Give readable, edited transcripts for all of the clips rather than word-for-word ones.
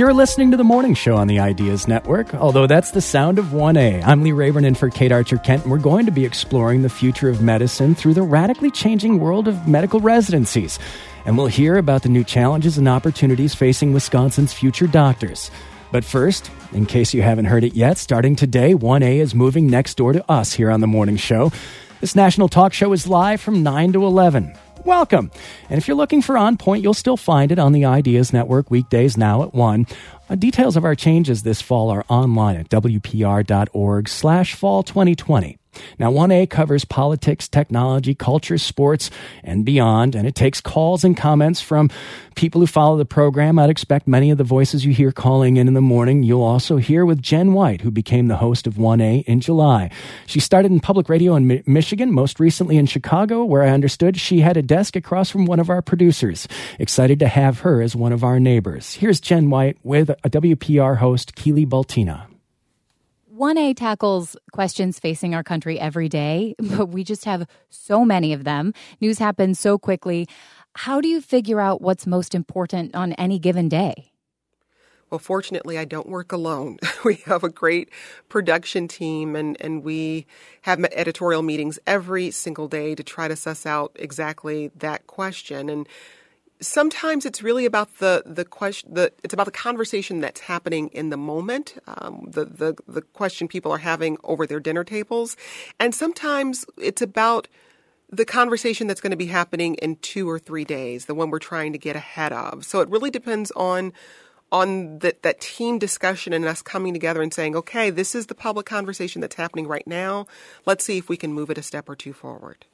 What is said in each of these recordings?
You're listening to The Morning Show on the Ideas Network, although that's the sound of 1A. I'm Lee Rayburn in for Kate Archer-Kent, and we're going to be exploring the future of medicine through the radically changing world of medical residencies. And we'll hear about the new challenges and opportunities facing Wisconsin's future doctors. But first, in case you haven't heard it yet, starting today, 1A is moving next door to us here on The Morning Show. This national talk show is live from 9 to 11. Welcome. And if you're looking for On Point, you'll still find it on the Ideas Network weekdays now at 1. Details of our changes this fall are online at wpr.org/fall2020. Now, 1A covers politics, technology, culture, sports, and beyond, and it takes calls and comments from people who follow the program. I'd expect many of the voices you hear calling in the morning you'll also hear with Jen White, who became the host of 1A in July. She started in public radio in Michigan, most recently in Chicago, where I understood she had a desk across from one of our producers. Excited to have her as one of our neighbors. Here's Jen White with a WPR host, Keely Baltina. 1A tackles questions facing our country every day, but we just have so many of them. News happens so quickly. How do you figure out what's most important on any given day? Well, fortunately, I don't work alone. We have a great production team, and we have editorial meetings every single day to try to suss out exactly that question. And sometimes it's really about the question. It's about the conversation that's happening in the moment, the question people are having over their dinner tables, and sometimes it's about the conversation that's going to be happening in 2 or 3 days, the one we're trying to get ahead of. So it really depends on that team discussion and us coming together and saying, okay, this is the public conversation that's happening right now. Let's see if we can move it a step or two forward.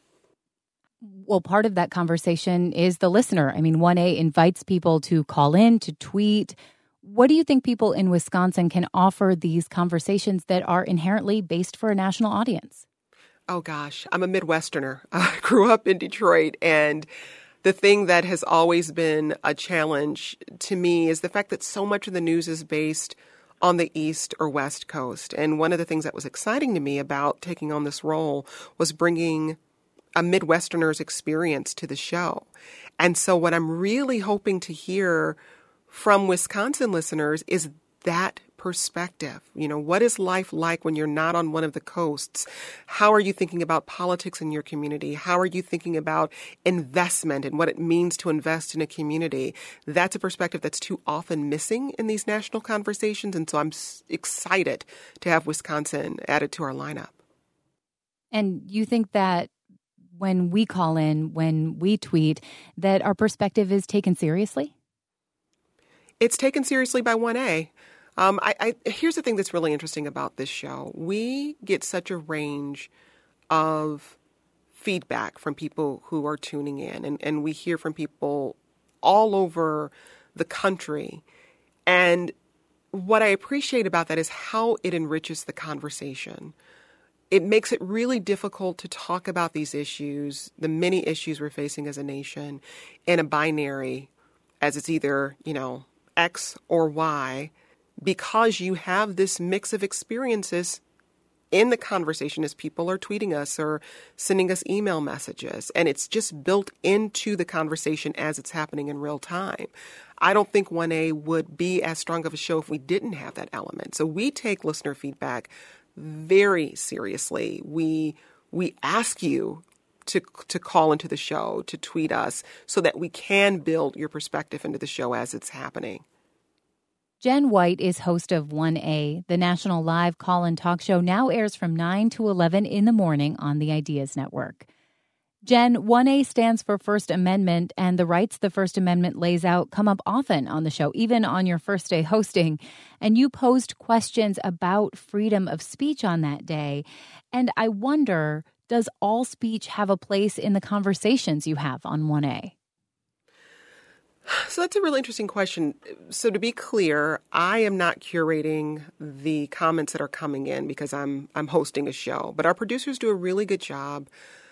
Well, part of that conversation is the listener. I mean, 1A invites people to call in, to tweet. What do you think people in Wisconsin can offer these conversations that are inherently based for a national audience? Oh, gosh, I'm a Midwesterner. I grew up in Detroit, and the thing that has always been a challenge to me is the fact that so much of the news is based on the East or West Coast. And one of the things that was exciting to me about taking on this role was bringing a Midwesterner's experience to the show. And so what I'm really hoping to hear from Wisconsin listeners is that perspective. You know, what is life like when you're not on one of the coasts? How are you thinking about politics in your community? How are you thinking about investment and what it means to invest in a community? That's a perspective that's too often missing in these national conversations. And so I'm excited to have Wisconsin added to our lineup. And you think that when we call in, when we tweet, that our perspective is taken seriously? It's taken seriously by 1A. Here's the thing that's really interesting about this show. We get such a range of feedback from people who are tuning in, and we hear from people all over the country. And what I appreciate about that is how it enriches the conversation. It makes it really difficult to talk about these issues, the many issues we're facing as a nation, in a binary, as it's either, X or Y, because you have this mix of experiences in the conversation as people are tweeting us or sending us email messages. And it's just built into the conversation as it's happening in real time. I don't think 1A would be as strong of a show if we didn't have that element. So we take listener feedback very seriously. We ask you to call into the show, to tweet us, so that we can build your perspective into the show as it's happening. Jen White is host of 1A. The national live call-in talk show now airs from 9 to 11 in the morning on the Ideas Network. Jen, 1A stands for First Amendment, and the rights the First Amendment lays out come up often on the show, even on your first day hosting. And you posed questions about freedom of speech on that day. And I wonder, does all speech have a place in the conversations you have on 1A? So that's a really interesting question. So to be clear, I am not curating the comments that are coming in because I'm hosting a show. But our producers do a really good job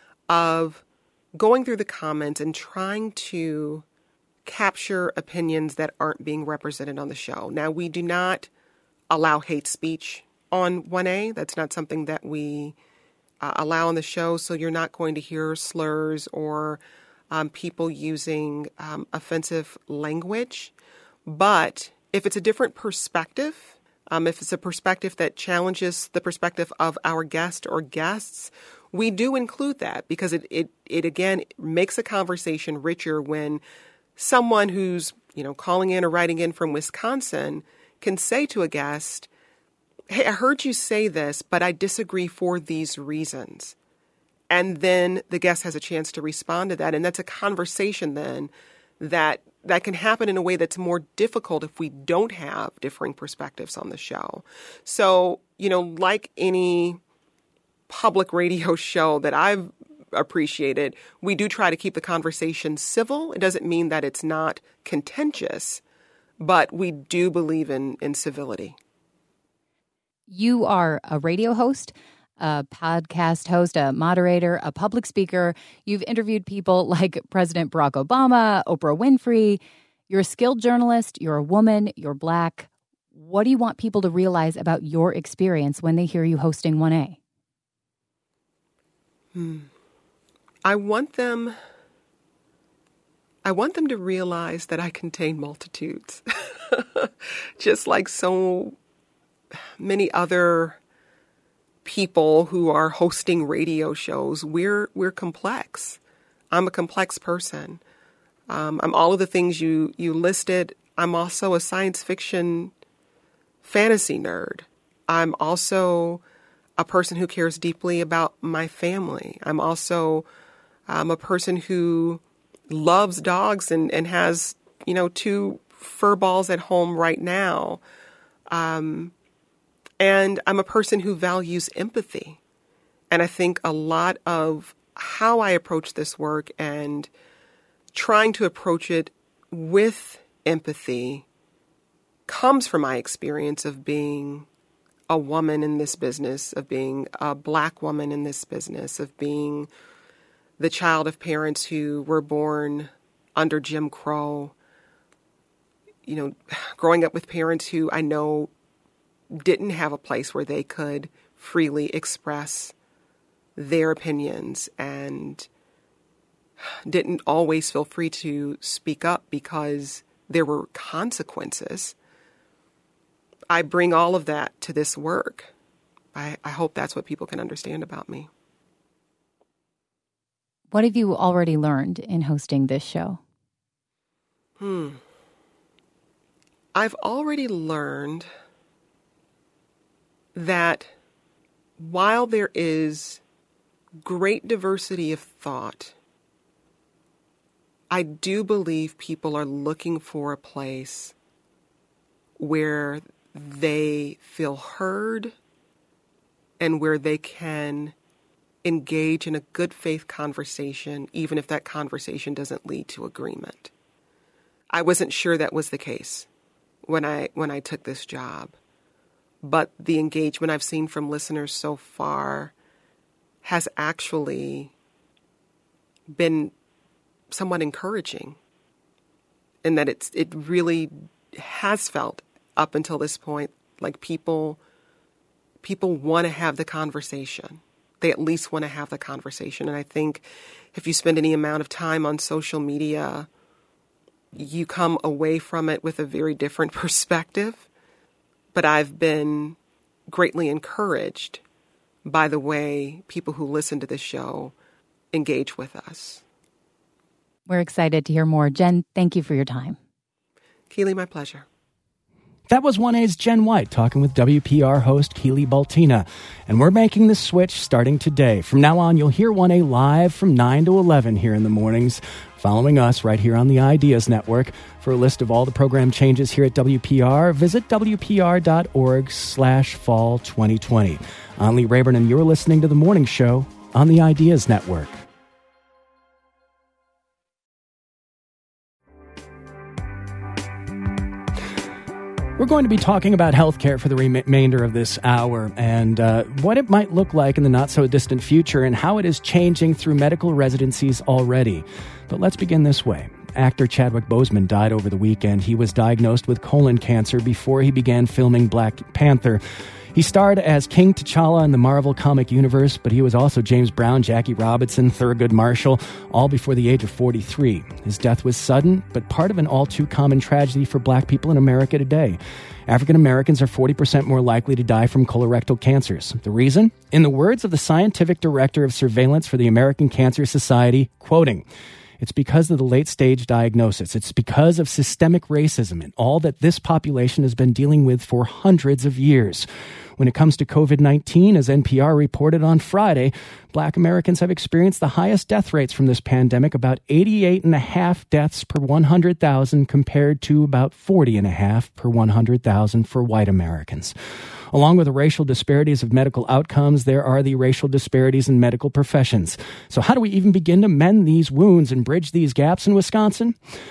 of going through the comments and trying to capture opinions that aren't being represented on the show. Now, we do not allow hate speech on 1A. That's not something that we allow on the show. So you're not going to hear slurs or people using offensive language. But If it's a different perspective, if it's a perspective that challenges the perspective of our guest or guests, we do include that because it again makes a conversation richer when someone who's, calling in or writing in from Wisconsin can say to a guest, hey, I heard you say this, but I disagree for these reasons. And then the guest has a chance to respond to that. And that's a conversation then that can happen in a way that's more difficult if we don't have differing perspectives on the show. So, like any public radio show that I've appreciated, we do try to keep the conversation civil. It doesn't mean that it's not contentious, but we do believe in civility. You are a radio host, a podcast host, a moderator, a public speaker. You've interviewed people like President Barack Obama, Oprah Winfrey. You're a skilled journalist. You're a woman. You're Black. What do you want people to realize about your experience when they hear you hosting 1A? I want them to realize that I contain multitudes. Just like so many other people who are hosting radio shows, we're complex. I'm a complex person. I'm all of the things you listed. I'm also a science fiction fantasy nerd. I'm also a person who cares deeply about my family. I'm also a person who loves dogs and has, 2 fur balls at home right now. And I'm a person who values empathy. And I think a lot of how I approach this work and trying to approach it with empathy comes from my experience of being a woman in this business, of being a Black woman in this business, of being the child of parents who were born under Jim Crow, growing up with parents who I know didn't have a place where they could freely express their opinions and didn't always feel free to speak up because there were consequences. I bring all of that to this work. I hope that's what people can understand about me. What have you already learned in hosting this show? I've already learned that while there is great diversity of thought, I do believe people are looking for a place where they feel heard and where they can engage in a good faith conversation, even if that conversation doesn't lead to agreement. I wasn't sure that was the case when I took this job, but the engagement I've seen from listeners so far has actually been somewhat encouraging, in that it really has felt up until this point like people want to have the conversation. They at least want to have the conversation. And I think if you spend any amount of time on social media, you come away from it with a very different perspective. But I've been greatly encouraged by the way people who listen to this show engage with us. We're excited to hear more. Jen, thank you for your time. Keely, my pleasure. That was 1A's Jen White talking with WPR host Keely Baltina. And we're making the switch starting today. From now on, you'll hear 1A live from 9 to 11 here in the mornings, following us right here on the Ideas Network. For a list of all the program changes here at WPR, visit WPR.org/fall 2020. I'm Lee Rayburn, and you're listening to The Morning Show on the Ideas Network. We're going to be talking about healthcare for the remainder of this hour and what it might look like in the not-so-distant future and how it is changing through medical residencies already. But let's begin this way. Actor Chadwick Boseman died over the weekend. He was diagnosed with colon cancer before he began filming Black Panther. He starred as King T'Challa in the Marvel comic universe, but he was also James Brown, Jackie Robinson, Thurgood Marshall, all before the age of 43. His death was sudden, but part of an all-too-common tragedy for Black people in America today. African Americans are 40% more likely to die from colorectal cancers. The reason? In the words of the scientific director of surveillance for the American Cancer Society, quoting, "It's because of the late-stage diagnosis. It's because of systemic racism and all that this population has been dealing with for hundreds of years. When it comes to COVID-19, as NPR reported on Friday, Black Americans have experienced the highest death rates from this pandemic, about 88.5 deaths per 100,000 compared to about 40.5 per 100,000 for white Americans. Along with the racial disparities of medical outcomes, there are the racial disparities in medical professions. So how do we even begin to mend these wounds and bridge these gaps in Wisconsin?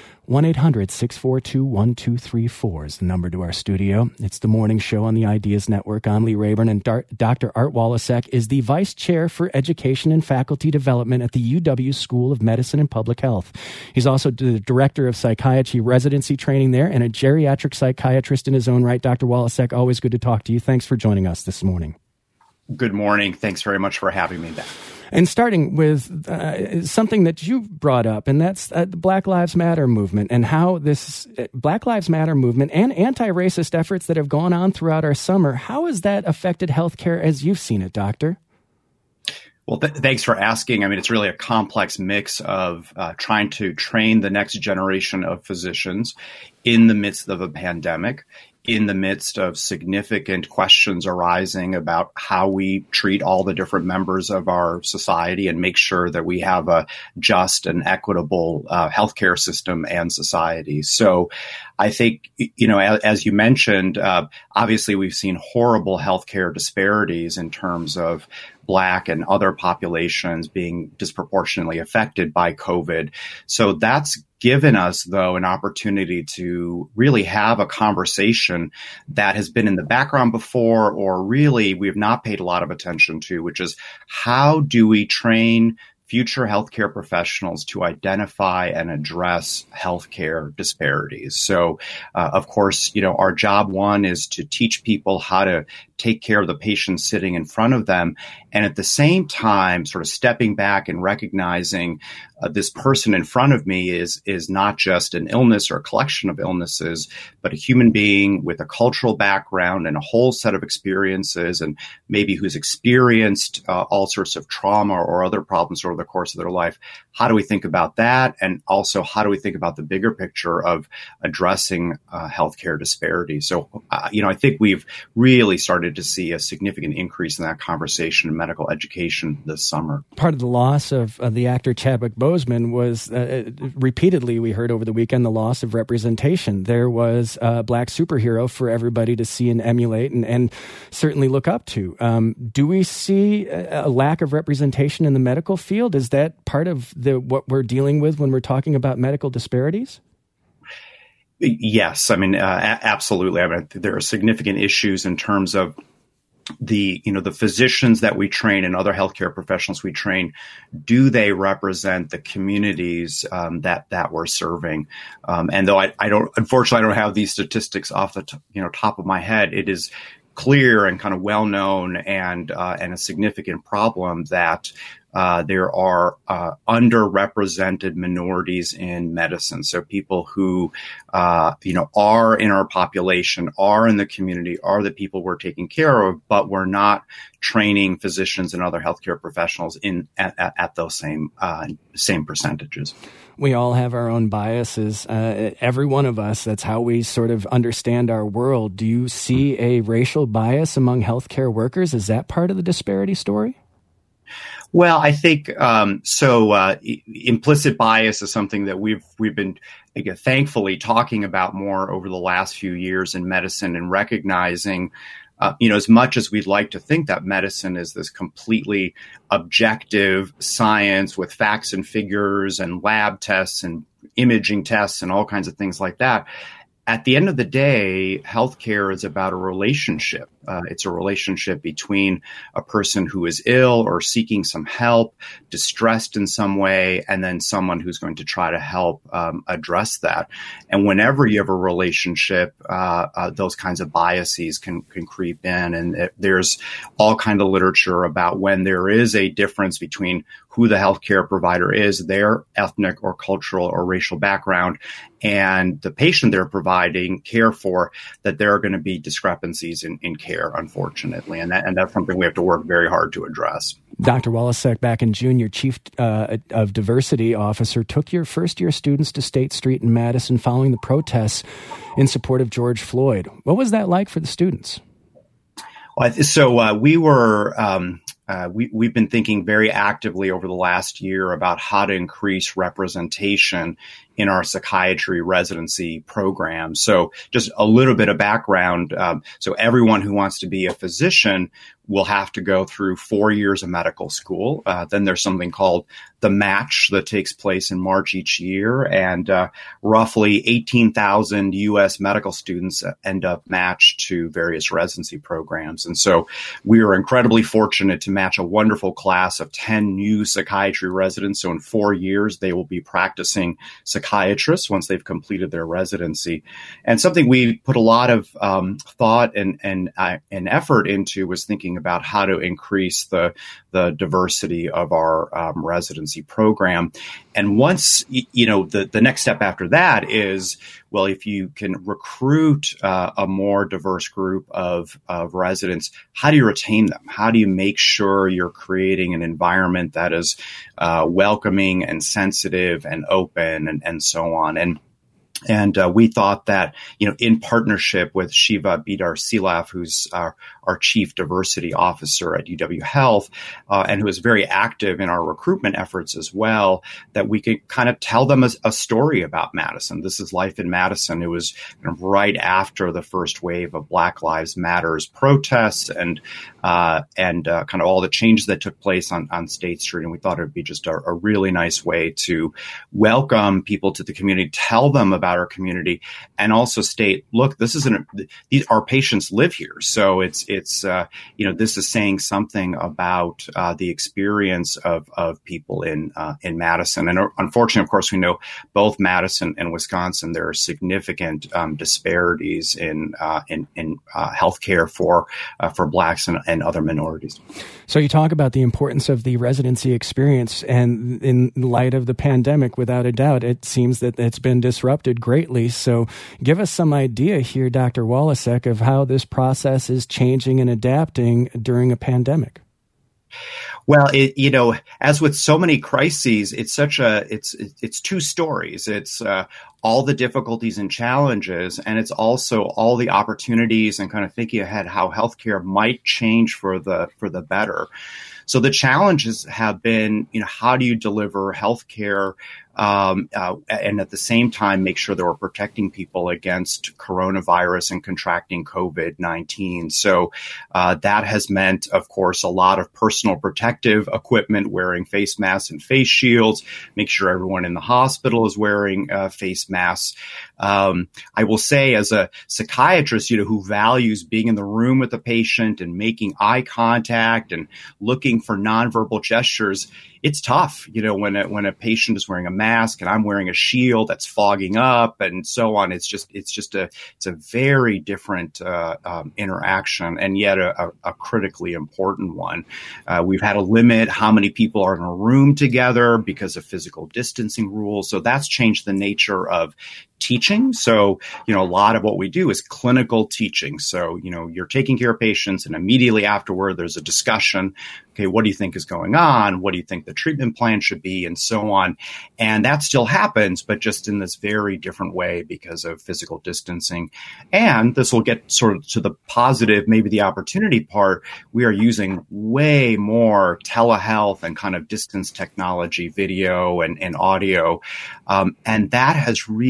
1-800-642-1234 is the number to our studio. It's the morning show on the Ideas Network. I'm Lee Rayburn, and Dr. Art Walasek is the Vice Chair for Education and Faculty Development at the UW School of Medicine and Public Health. He's also the Director of Psychiatry Residency Training there and a geriatric psychiatrist in his own right. Dr. Walasek, always good to talk to you. Thanks for joining us this morning. Good morning. Thanks very much for having me back. And starting with something that you brought up, and that's the Black Lives Matter movement and how this Black Lives Matter movement and anti-racist efforts that have gone on throughout our summer, how has that affected healthcare as you've seen it, Doctor? Well, thanks for asking. I mean, it's really a complex mix of trying to train the next generation of physicians in the midst of a pandemic, in the midst of significant questions arising about how we treat all the different members of our society and make sure that we have a just and equitable healthcare system and society. So I think, as you mentioned, obviously we've seen horrible healthcare disparities in terms of Black and other populations being disproportionately affected by COVID. So that's given us, though, an opportunity to really have a conversation that has been in the background before, or really we have not paid a lot of attention to, which is how do we train future healthcare professionals to identify and address healthcare disparities. So, of course, our job one is to teach people how to take care of the patient sitting in front of them. And at the same time, sort of stepping back and recognizing this person in front of me is not just an illness or a collection of illnesses, but a human being with a cultural background and a whole set of experiences, and maybe who's experienced all sorts of trauma or other problems over the course of their life. How do we think about that? And also, how do we think about the bigger picture of addressing healthcare disparities? So, I think we've really started to see a significant increase in that conversation in medical education this summer. Part of the loss of the actor Chadwick Boseman was repeatedly, we heard over the weekend, the loss of representation. There was a Black superhero for everybody to see and emulate and certainly look up to. Do we see a lack of representation in the medical field? Is that part of what we're dealing with when we're talking about medical disparities? Yes, I mean, absolutely. I mean, there are significant issues in terms of the physicians that we train and other healthcare professionals we train. Do they represent the communities that we're serving? And though unfortunately, I don't have these statistics off the top of my head, it is clear and kind of well known and a significant problem that there are underrepresented minorities in medicine. So people who, are in our population, are in the community, are the people we're taking care of, but we're not training physicians and other healthcare professionals at those same percentages. We all have our own biases. Every one of us, that's how we sort of understand our world. Do you see a racial bias among healthcare workers? Is that part of the disparity story? Well, I think implicit bias is something that we've been thankfully talking about more over the last few years in medicine, and recognizing, as much as we'd like to think that medicine is this completely objective science with facts and figures and lab tests and imaging tests and all kinds of things like that, at the end of the day, healthcare is about a relationship. It's a relationship between a person who is ill or seeking some help, distressed in some way, and then someone who's going to try to help address that. And whenever you have a relationship, those kinds of biases can creep in. And there's all kind of literature about when there is a difference between who the healthcare provider is, their ethnic or cultural or racial background, and the patient they're providing care for, that there are going to be discrepancies in care, unfortunately. And that's something we have to work very hard to address. Dr. Wolosek, back in June, your chief of diversity officer took your first-year students to State Street in Madison following the protests in support of George Floyd. What was that like for the students? Well, so we were... We've been thinking very actively over the last year about how to increase representation in our psychiatry residency program. So just a little bit of background. So everyone who wants to be a physician will have to go through 4 years of medical school. Then there's something called the match that takes place in March each year. And roughly 18,000 U.S. medical students end up matched to various residency programs. And so we are incredibly fortunate to match a wonderful class of 10 new psychiatry residents. So in 4 years, they will be practicing psychiatrists once they've completed their residency. And something we put a lot of thought and effort into was thinking about how to increase the diversity of our residency program. And once, the next step after that is, well, if you can recruit a more diverse group of residents, how do you retain them? How do you make sure you're creating an environment that is welcoming and sensitive and open and so on? And we thought that, in partnership with Shiva Bidar-Silaf, who's our chief diversity officer at UW Health, and who is very active in our recruitment efforts as well, that we could kind of tell them a story about Madison. This is life in Madison. It was kind of right after the first wave of Black Lives Matters protests and kind of all the changes that took place on State Street. And we thought it would be just a really nice way to welcome people to the community, tell them about our community, and also state, look, this isn't our patients live here, so it's this is saying something about the experience of people in Madison. And unfortunately, of course, we know both Madison and Wisconsin, there are significant disparities in healthcare for Blacks and other minorities. So you talk about the importance of the residency experience, and in light of the pandemic, without a doubt, it seems that it's been disrupted greatly. So give us some idea here, Dr. Wolosek, of how this process is changing and adapting during a pandemic. Well, as with so many crises, it's two stories. It's all the difficulties and challenges, and it's also all the opportunities and kind of thinking ahead how healthcare might change for the better. So the challenges have been, how do you deliver healthcare and at the same time make sure that we're protecting people against coronavirus and contracting COVID-19. So that has meant, of course, a lot of personal protective equipment, wearing face masks and face shields, make sure everyone in the hospital is wearing face masks. I will say, as a psychiatrist, who values being in the room with the patient and making eye contact and looking for nonverbal gestures, it's tough, when a patient is wearing a mask and I'm wearing a shield that's fogging up and so on. It's a very different interaction, and yet a critically important one. We've had to limit how many people are in a room together because of physical distancing rules. So that's changed the nature of teaching. So, a lot of what we do is clinical teaching. So, you're taking care of patients and immediately afterward, there's a discussion. Okay, what do you think is going on? What do you think the treatment plan should be? And so on. And that still happens, but just in this very different way because of physical distancing. And this will get sort of to the positive, maybe the opportunity part. We are using way more telehealth and kind of distance technology, video and audio. And that has really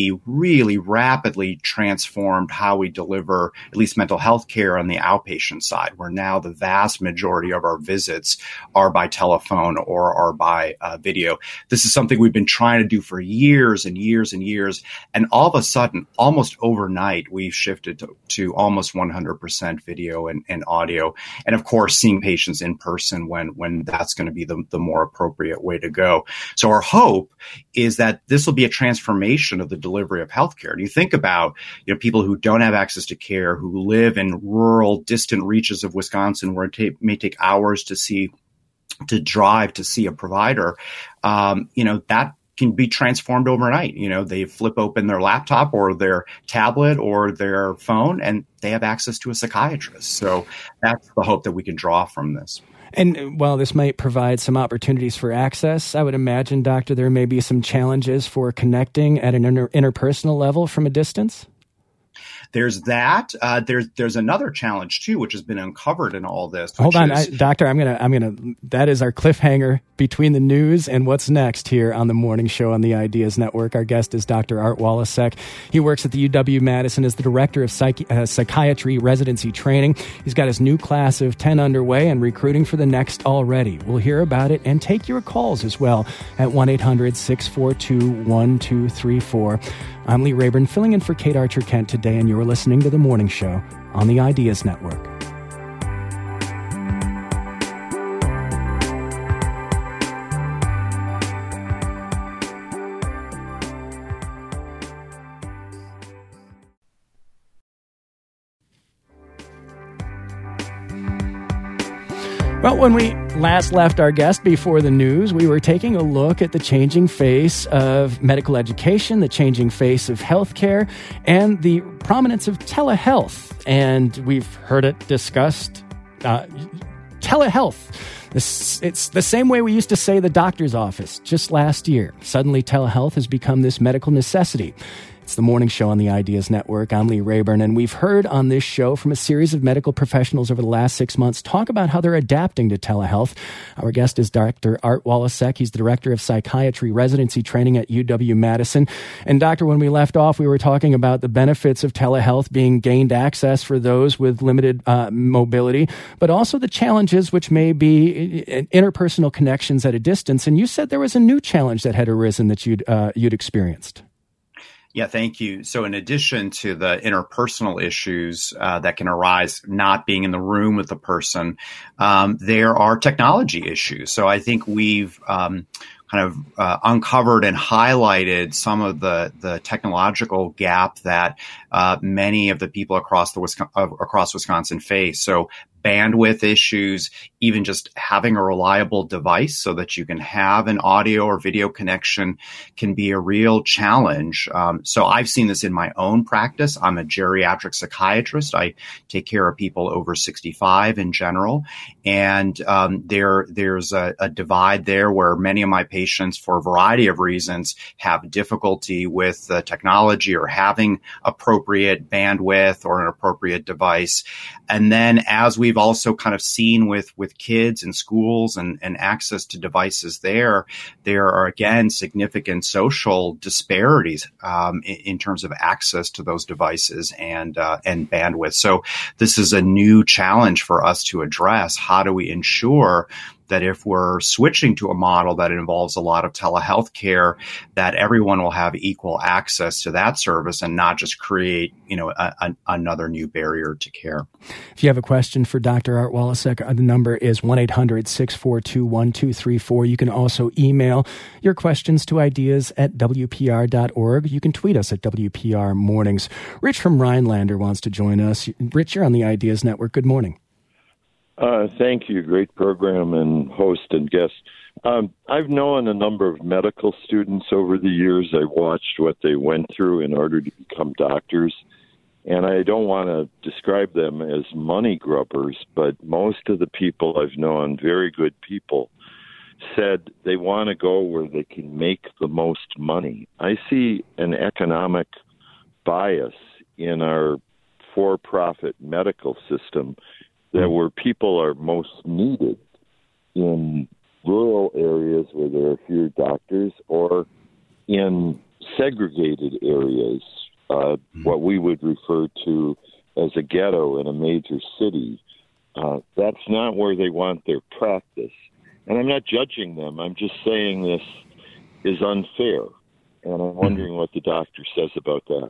we really rapidly transformed how we deliver at least mental health care on the outpatient side, where now the vast majority of our visits are by telephone or are by video. This is something we've been trying to do for years and years and years. And all of a sudden, almost overnight, we've shifted to almost 100% video and audio. And of course, seeing patients in person when that's going to be the more appropriate way to go. So our hope is that this will be a transformation of the delivery of healthcare. And you think about, people who don't have access to care, who live in rural, distant reaches of Wisconsin where it may take hours to drive to see a provider, that can be transformed overnight. They flip open their laptop or their tablet or their phone and they have access to a psychiatrist. So that's the hope that we can draw from this. And while this might provide some opportunities for access, I would imagine, Doctor, there may be some challenges for connecting at an interpersonal level from a distance. There's that. There's another challenge too, which has been uncovered in all this. Hold on, Doctor. I'm gonna. That is our cliffhanger between the news and what's next here on the morning show on the Ideas Network. Our guest is Dr. Art Walasek. He works at the UW-Madison as the director of psychiatry residency training. He's got his new class of 10 underway and recruiting for the next already. We'll hear about it and take your calls as well at 1-800-642-1234. I'm Lee Rayburn, filling in for Kate Archer-Kent today, and you're listening to The Morning Show on the Ideas Network. Well, when we last left our guest before the news, we were taking a look at the changing face of medical education, the changing face of healthcare, and the prominence of telehealth. And we've heard it discussed. Telehealth. It's the same way we used to say the doctor's office just last year. Suddenly, telehealth has become this medical necessity. It's the morning show on the Ideas Network. I'm Lee Rayburn, and we've heard on this show from a series of medical professionals over the last 6 months talk about how they're adapting to telehealth. Our guest is Dr. Art Walasek. He's the director of psychiatry residency training at UW-Madison. And Doctor, when we left off, we were talking about the benefits of telehealth being gained access for those with limited mobility, but also the challenges which may be interpersonal connections at a distance. And you said there was a new challenge that had arisen that you'd experienced. Yeah, thank you. So in addition to the interpersonal issues that can arise not being in the room with the person, there are technology issues. So I think we've uncovered and highlighted some of the technological gap that many of the people across Wisconsin face. So bandwidth issues, even just having a reliable device so that you can have an audio or video connection can be a real challenge. So I've seen this in my own practice. I'm a geriatric psychiatrist. I take care of people over 65 in general. And there's a divide there where many of my patients, for a variety of reasons, have difficulty with technology or having appropriate bandwidth or an appropriate device. And then as we've also kind of seen with kids in schools and access to devices there are again significant social disparities in terms of access to those devices and bandwidth. So this is a new challenge for us to address. How do we ensure that if we're switching to a model that involves a lot of telehealth care, that everyone will have equal access to that service and not just create, another new barrier to care. If you have a question for Dr. Art Walasek, the number is 1-800-642-1234. You can also email your questions to ideas@wpr.org. You can tweet us at WPR Mornings. Rich from Rhinelander wants to join us. Rich, you're on the Ideas Network. Good morning. Thank you. Great program and host and guest. I've known a number of medical students over the years. I watched what they went through in order to become doctors. And I don't want to describe them as money grubbers, but most of the people I've known, very good people, said they want to go where they can make the most money. I see an economic bias in our for-profit medical system that where people are most needed in rural areas where there are fewer doctors or in segregated areas, what we would refer to as a ghetto in a major city. That's not where they want their practice. And I'm not judging them. I'm just saying this is unfair. And I'm wondering what the doctor says about that.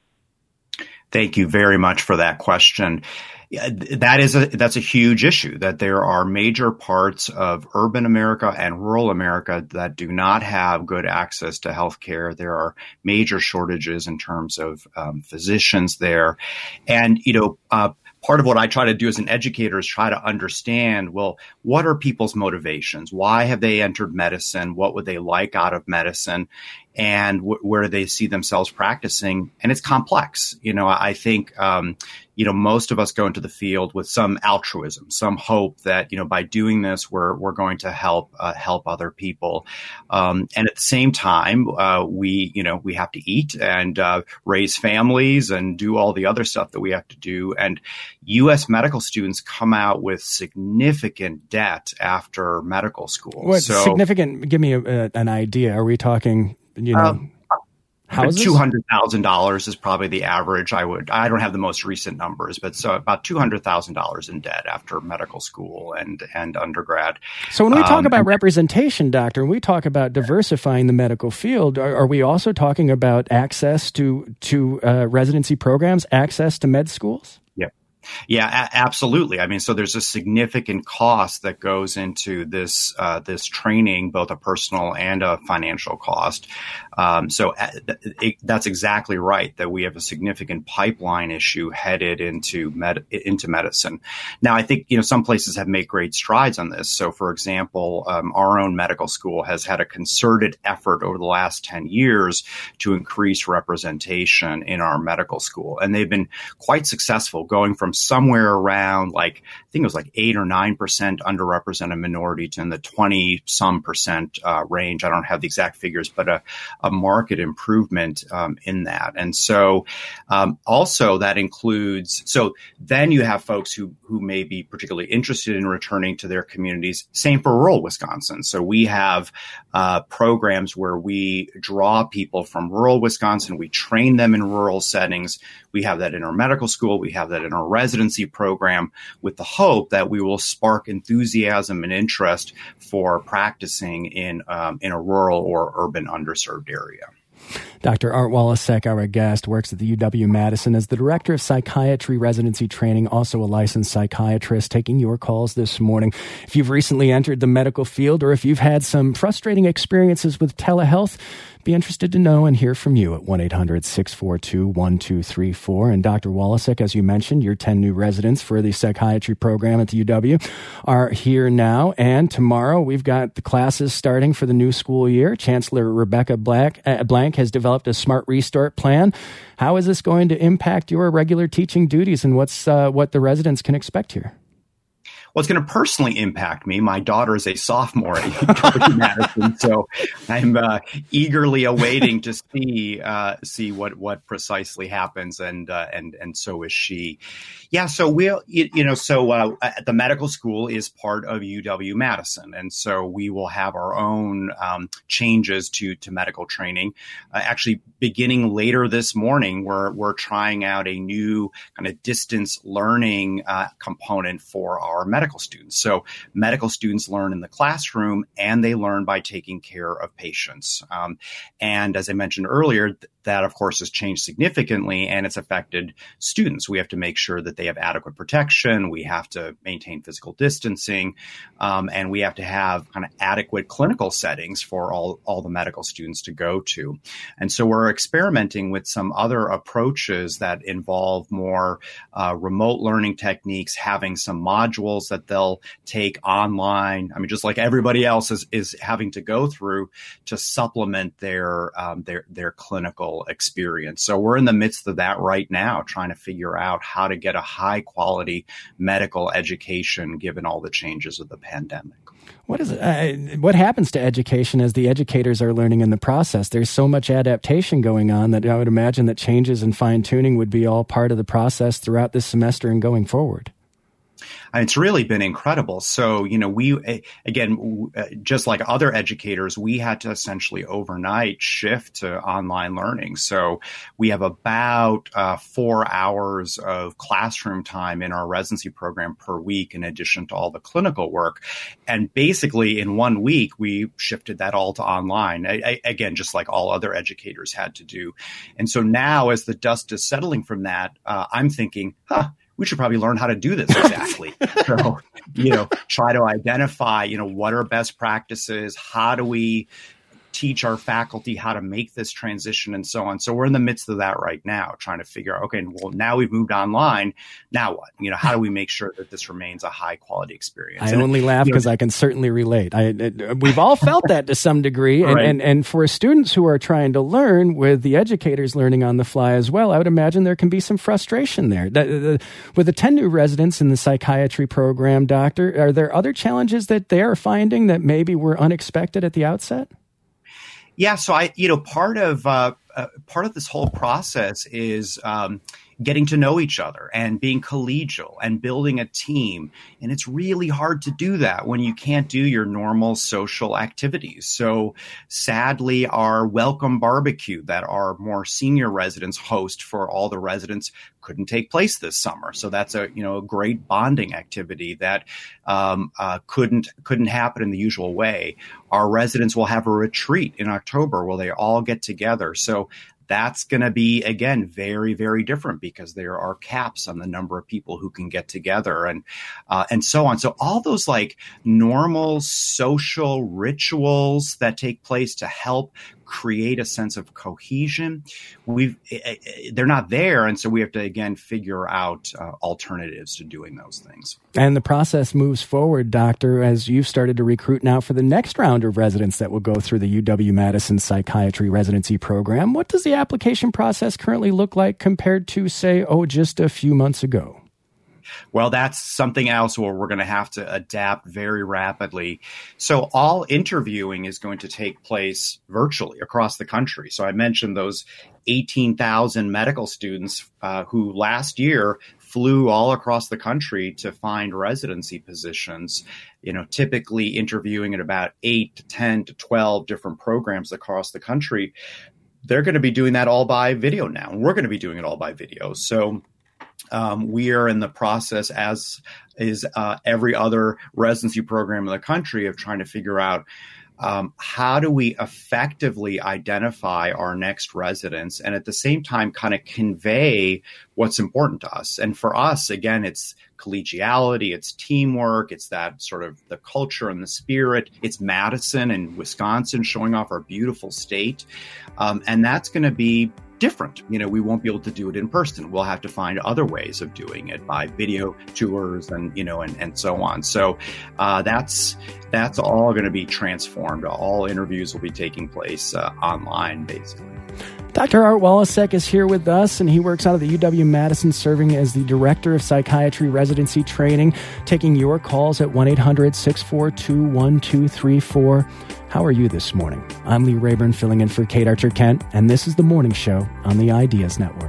Thank you very much for that question. That's a huge issue, that there are major parts of urban America and rural America that do not have good access to health care. There are major shortages in terms of physicians there. And, part of what I try to do as an educator is try to understand, well, what are people's motivations? Why have they entered medicine? What would they like out of medicine? And where do they see themselves practicing? And it's complex. I think, most of us go into the field with some altruism, some hope that, by doing this, we're going to help other people. And at the same time, we have to eat and raise families and do all the other stuff that we have to do. And U.S. medical students come out with significant debt after medical school. What significant? Give me an idea. Are we talking, houses? $200,000 is probably the average. I don't have the most recent numbers, but so about $200,000 in debt after medical school and undergrad. So when we talk about representation, doctor, when we talk about diversifying the medical field, are we also talking about access to residency programs, access to med schools? Yeah, absolutely. I mean, so there's a significant cost that goes into this training, both a personal and a financial cost. That's exactly right, that we have a significant pipeline issue headed into medicine. Now, I think, some places have made great strides on this. So, for example, our own medical school has had a concerted effort over the last 10 years to increase representation in our medical school. And they've been quite successful, going from somewhere around I think it was 8 or 9% underrepresented minority to in the 20-some% range. I don't have the exact figures, but a market improvement in that. And so also that includes, so then you have folks who may be particularly interested in returning to their communities. Same for rural Wisconsin. So we have programs where we draw people from rural Wisconsin. We train them in rural settings. We have that in our medical school. We have that in our residency program, with the hope that we will spark enthusiasm and interest for practicing in a rural or urban underserved area. Dr. Art Walasek, our guest, works at the UW-Madison as the Director of Psychiatry Residency Training, also a licensed psychiatrist, taking your calls this morning. If you've recently entered the medical field, or if you've had some frustrating experiences with telehealth, be interested to know and hear from you at 1-800-642-1234. And Dr. Walasek, as you mentioned, your 10 new residents for the psychiatry program at the UW are here now. And tomorrow we've got the classes starting for the new school year. Chancellor Rebecca Blank has developed a smart restart plan. How is this going to impact your regular teaching duties, and what the residents can expect here? Well, it's going to personally impact me. My daughter is a sophomore at UW-Madison, so I'm eagerly awaiting to see what precisely happens, and so is she. Yeah, so the medical school is part of UW-Madison, and so we will have our own changes to medical training. Actually, beginning later this morning, we're trying out a new kind of distance learning component for our medical students. So medical students learn in the classroom, and they learn by taking care of patients. And as I mentioned earlier, that, of course, has changed significantly, and it's affected students. We have to make sure that they have adequate protection. We have to maintain physical distancing, and we have to have kind of adequate clinical settings for all the medical students to go to. And so we're experimenting with some other approaches that involve more remote learning techniques, having some modules that they'll take online. I mean, just like everybody else is having to go through to supplement their clinical experience. So we're in the midst of that right now, trying to figure out how to get a high quality medical education given all the changes of the pandemic. What happens to education as the educators are learning in the process? There's so much adaptation going on that I would imagine that changes and fine tuning would be all part of the process throughout this semester and going forward. And it's really been incredible. So, just like other educators, we had to essentially overnight shift to online learning. So we have about 4 hours of classroom time in our residency program per week, in addition to all the clinical work. And basically in 1 week, we shifted that all to online. Again, just like all other educators had to do. And so now, as the dust is settling from that, I'm thinking, we should probably learn how to do this exactly. So, try to identify, what are best practices? How do we teach our faculty how to make this transition and so on? So we're in the midst of that right now, trying to figure out, okay, well, now we've moved online. Now what? How do we make sure that this remains a high quality experience? I only laugh because I can certainly relate. We've all felt that to some degree. Right. And for students who are trying to learn with the educators learning on the fly as well, I would imagine there can be some frustration there. With the 10 new residents in the psychiatry program, Doctor, are there other challenges that they are finding that maybe were unexpected at the outset? Yeah, so part of this whole process is getting to know each other and being collegial and building a team. And it's really hard to do that when you can't do your normal social activities. So sadly, our welcome barbecue that our more senior residents host for all the residents couldn't take place this summer. So that's a great bonding activity that couldn't happen in the usual way. Our residents will have a retreat in October where they all get together. So that's going to be, again, very, very different because there are caps on the number of people who can get together and so on. So all those like normal social rituals that take place to help create a sense of cohesion, they're not there. And so we have to, again, figure out alternatives to doing those things. And the process moves forward, Doctor, as you've started to recruit now for the next round of residents that will go through the UW-Madison Psychiatry Residency Program. What does the application process currently look like compared to, say, just a few months ago? Well, that's something else where we're going to have to adapt very rapidly. So all interviewing is going to take place virtually across the country. So I mentioned those 18,000 medical students who last year flew all across the country to find residency positions, typically interviewing at about 8 to 10 to 12 different programs across the country. They're going to be doing that all by video now. And we're going to be doing it all by video. So we are in the process, as is every other residency program in the country, of trying to figure out how do we effectively identify our next residents and at the same time kind of convey what's important to us. And for us, again, it's collegiality, it's teamwork, it's that sort of the culture and the spirit. It's Madison and Wisconsin showing off our beautiful state. And that's going to be different. We won't be able to do it in person. We'll have to find other ways of doing it by video tours and so on. So that's all going to be transformed. All interviews will be taking place online, basically. Dr. Art Walasek is here with us, and he works out of the UW-Madison, serving as the Director of Psychiatry Residency Training, taking your calls at 1-800-642-1234. How are you this morning? I'm Lee Rayburn, filling in for Kate Archer-Kent, and this is The Morning Show on the Ideas Network.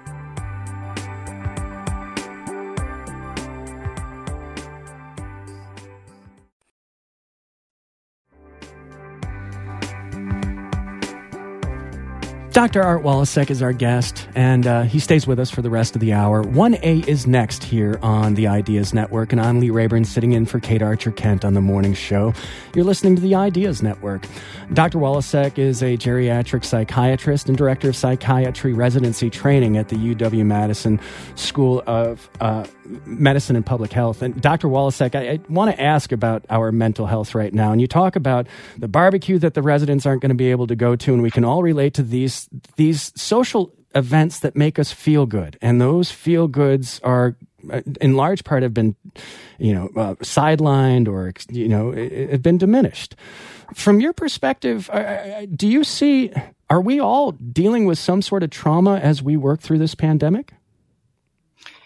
Dr. Art Walasek is our guest, and he stays with us for the rest of the hour. 1A is next here on the Ideas Network, and I'm Lee Rayburn, sitting in for Kate Archer-Kent on The Morning Show. You're listening to the Ideas Network. Dr. Walasek is a geriatric psychiatrist and director of psychiatry residency training at the UW-Madison School of Medicine and Public Health. And Dr. Walasek, I want to ask about our mental health right now. And you talk about the barbecue that the residents aren't going to be able to go to, and we can all relate to these social events that make us feel good. And those feel goods are, in large part, have been, sidelined or, have been diminished. From your perspective, do you see, are we all dealing with some sort of trauma as we work through this pandemic?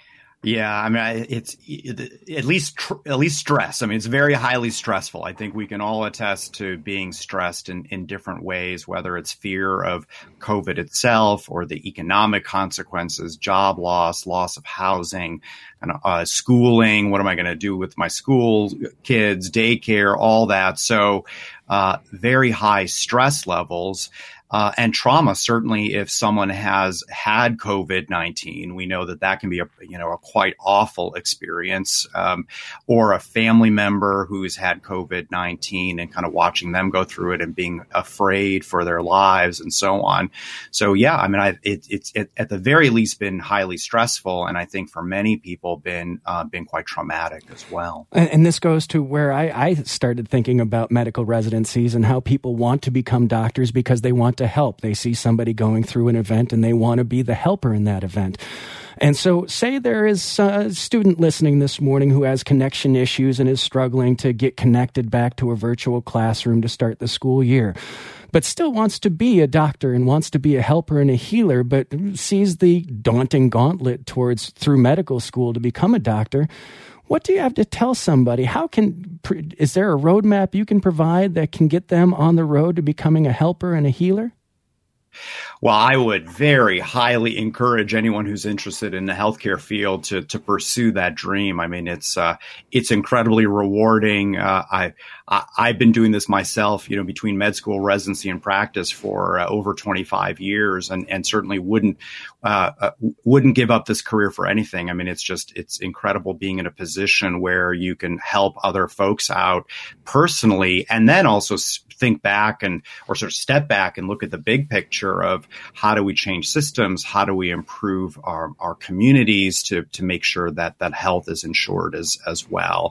Yeah, I mean, it's at least stress. I mean, it's very highly stressful. I think we can all attest to being stressed in different ways, whether it's fear of COVID itself or the economic consequences, job loss of housing, and schooling. What am I going to do with my school kids, daycare, all that? So very high stress levels. And trauma, certainly if someone has had COVID-19, we know that can be a quite awful experience, or a family member who's had COVID-19 and kind of watching them go through it and being afraid for their lives and so on. So, yeah, I mean, it's at the very least been highly stressful. And I think for many people been quite traumatic as well. And this goes to where I started thinking about medical residencies and how people want to become doctors because they want to help. They see somebody going through an event and they want to be the helper in that event. And so say there is a student listening this morning who has connection issues and is struggling to get connected back to a virtual classroom to start the school year, but still wants to be a doctor and wants to be a helper and a healer, but sees the daunting gauntlet through medical school to become a doctor. What do you have to tell somebody? Is there a roadmap you can provide that can get them on the road to becoming a helper and a healer? Well, I would very highly encourage anyone who's interested in the healthcare field to pursue that dream. I mean, it's incredibly rewarding. I've been doing this myself, between med school, residency, and practice for over 25 years, and certainly wouldn't give up this career for anything. I mean, it's incredible being in a position where you can help other folks out personally, and then also think back or sort of step back and look at the big picture of how do we change systems? How do we improve our communities to make sure that health is ensured as well?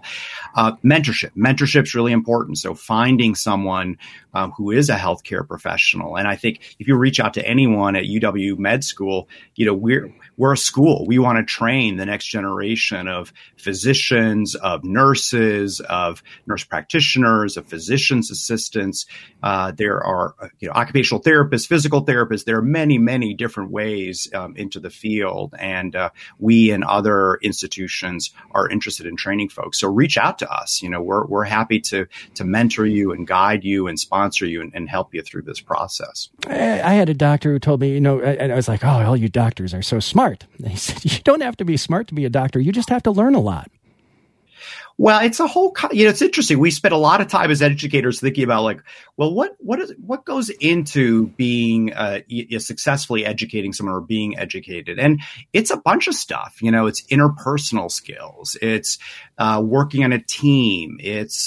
Mentorship's really important. So finding someone who is a healthcare professional. And I think if you reach out to anyone at UW Med School, we're a school. We want to train the next generation of physicians, of nurses, of nurse practitioners, of physician's assistants. There are occupational therapists, physical therapists. There are many, many different ways into the field. And we and other institutions are interested in training folks. So reach out to us. We're happy to mentor you and guide you and sponsor you and help you through this process. I had a doctor who told me, and I was like, oh, all you doctors are so smart. And he said, you don't have to be smart to be a doctor. You just have to learn a lot. Well, it's a whole, it's interesting. We spend a lot of time as educators thinking about what goes into being successfully educating someone or being educated. And it's a bunch of stuff. It's interpersonal skills. It's working on a team. It's,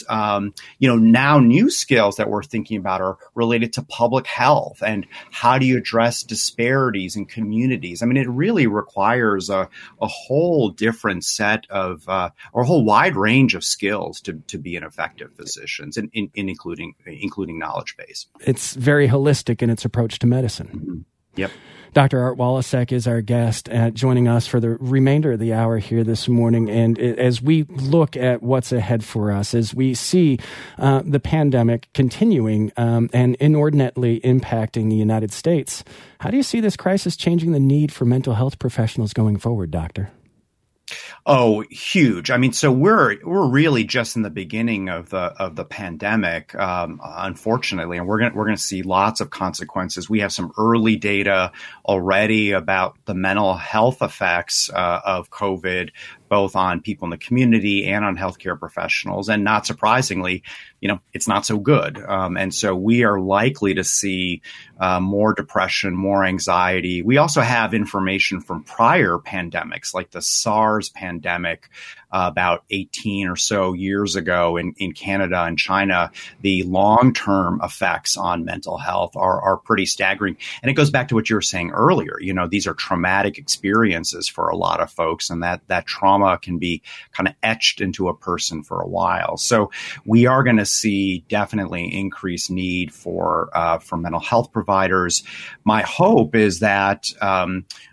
now new skills that we're thinking about are related to public health and how do you address disparities in communities? I mean, it really requires a whole different set of, or a whole wide range of skills to be an effective physician, including knowledge base. It's very holistic in its approach to medicine. Mm-hmm. Yep. Dr. Art Walasek is our guest, joining us for the remainder of the hour here this morning. And as we look at what's ahead for us, as we see the pandemic continuing and inordinately impacting the United States, how do you see this crisis changing the need for mental health professionals going forward, Doctor? Oh, huge. I mean, so we're really just in the beginning of the pandemic, unfortunately, and we're going to see lots of consequences. We have some early data already about the mental health effects of COVID, both on people in the community and on healthcare professionals. And not surprisingly, it's not so good. And so we are likely to see more depression, more anxiety. We also have information from prior pandemics, like the SARS pandemic about 18 or so years ago in Canada and China. The long-term effects on mental health are pretty staggering. And it goes back to what you were saying earlier. These are traumatic experiences for a lot of folks, and that trauma can be kind of etched into a person for a while. So we are going to see definitely increased need for mental health providers. My hope is that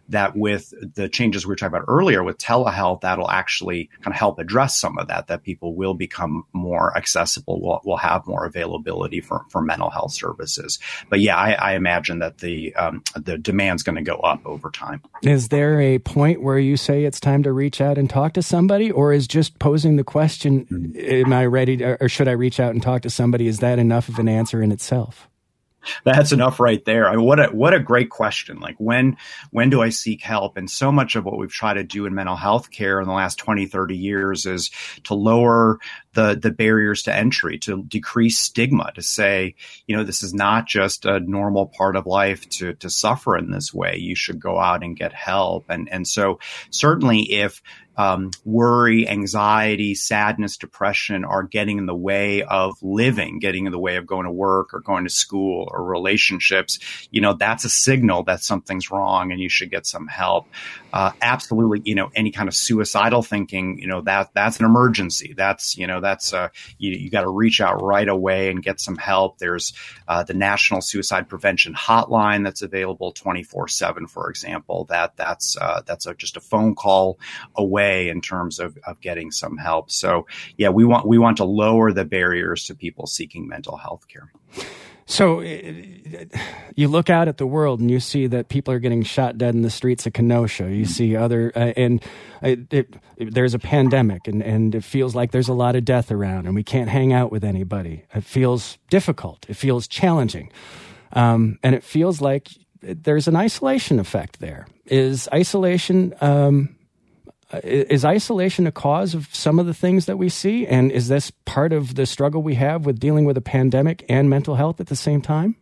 that with the changes we were talking about earlier with telehealth, that'll actually kind of help address some of that people will become more accessible, will have more availability for mental health services. But yeah, I imagine that the demand's going to go up over time. Is there a point where you say it's time to reach out and talk to somebody, or is just posing the question, am I ready to, or should I reach out and talk to somebody? Is that enough of an answer in itself? That's enough right there. I mean, what a great question. Like when do I seek help? And so much of what we've tried to do in mental health care in the last 20, 30 years is to lower the barriers to entry, to decrease stigma, to say, this is not just a normal part of life to suffer in this way. You should go out and get help. And so certainly if worry, anxiety, sadness, depression are getting in the way of living, getting in the way of going to work or going to school or relationships, that's a signal that something's wrong and you should get some help. Absolutely, any kind of suicidal thinking, that's an emergency. You got to reach out right away and get some help. There's the National Suicide Prevention Hotline that's available 24/7, for example. That's just a phone call away in terms of getting some help. So yeah, we want to lower the barriers to people seeking mental health care. So you look out at the world and you see that people are getting shot dead in the streets of Kenosha. You see there's a pandemic and it feels like there's a lot of death around and we can't hang out with anybody. It feels difficult. It feels challenging. And it feels like there's an isolation effect there. Is isolation a cause of some of the things that we see? And is this part of the struggle we have with dealing with a pandemic and mental health at the same time?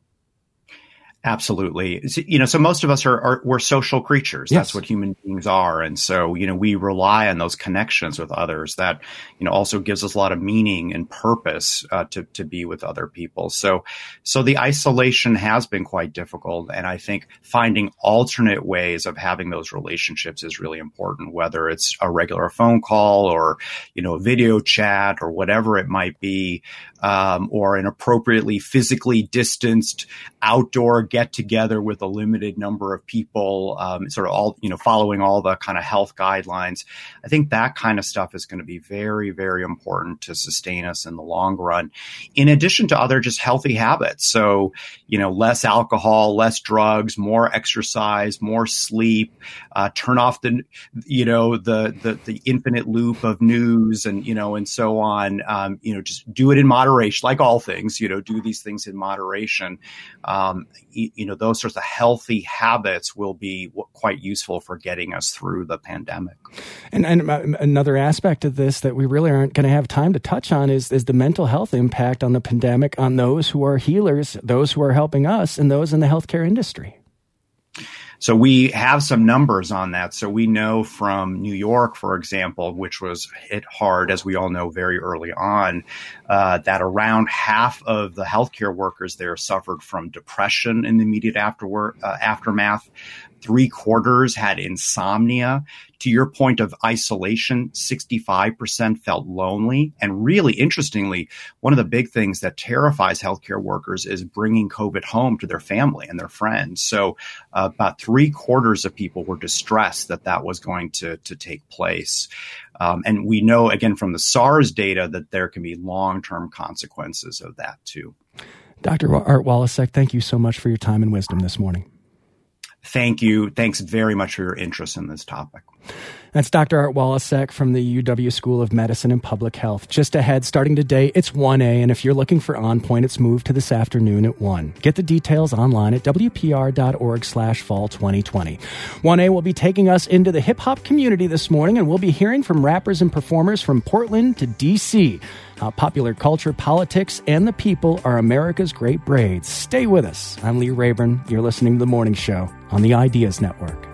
Absolutely. So most of us we're social creatures. Yes. That's what human beings are. And so, we rely on those connections with others that, also gives us a lot of meaning and purpose, to be with other people. So the isolation has been quite difficult. And I think finding alternate ways of having those relationships is really important, whether it's a regular phone call or, a video chat or whatever it might be, or an appropriately physically distanced outdoor get together with a limited number of people, sort of all, following all the kind of health guidelines. I think that kind of stuff is going to be very, very important to sustain us in the long run, in addition to other just healthy habits. So, less alcohol, less drugs, more exercise, more sleep, turn off the infinite loop of news and so on. Just do it in moderation, like all things, do these things in moderation. Those sorts of healthy habits will be quite useful for getting us through the pandemic. And another aspect of this that we really aren't going to have time to touch on is the mental health impact on the pandemic on those who are healers, those who are helping us, and those in the healthcare industry. So we have some numbers on that. So we know from New York, for example, which was hit hard, as we all know, very early on, that around half of the healthcare workers there suffered from depression in the immediate aftermath. 3/4 had insomnia. To your point of isolation, 65% felt lonely. And really interestingly, one of the big things that terrifies healthcare workers is bringing COVID home to their family and their friends. So about 3/4 of people were distressed that was going to take place. And we know, again, from the SARS data that there can be long-term consequences of that too. Dr. Art Walasek, thank you so much for your time and wisdom this morning. Thank you. Thanks very much for your interest in this topic. That's Dr. Art Walasek from the UW School of Medicine and Public Health. Just ahead, starting today, it's 1A, and if you're looking for On Point, it's moved to this afternoon at 1. Get the details online at wpr.org/fall2020. 1A will be taking us into the hip-hop community this morning, and we'll be hearing from rappers and performers from Portland to D.C., how popular culture, politics, and the people are America's great braids. Stay with us. I'm Lee Rayburn. You're listening to The Morning Show on the Ideas Network.